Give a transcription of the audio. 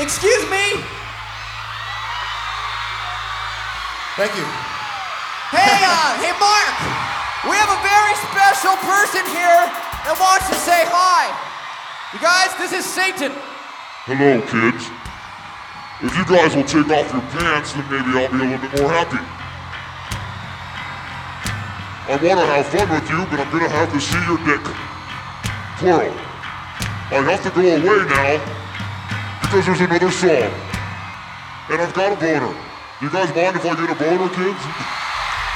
Excuse me? Thank you. Hey Mark! We have a very special person here that wants to say hi. You guys, this is Satan. Hello, kids. If you guys will take off your pants, then maybe I'll be a little bit more happy. I want to have fun with you, but I'm going to have to see your dick. Plural. I have to go away now because there's another song. And I've got a boner. You guys mind if I get a boner, kids?